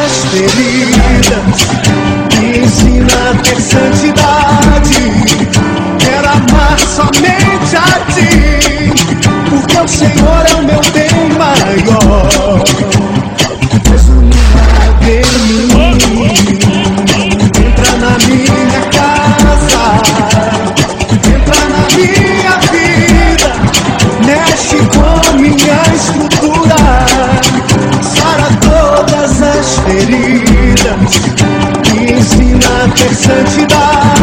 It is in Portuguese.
as feridas, me ensina a ter santidade. Quero amar somente a ti, porque o Senhor é o meu bem maior. Fez um milagre em mim. Entra na minha casa, entra na minha vida, mexe com minha estrutura, sara todas as feridas, me ensina a ter santidade.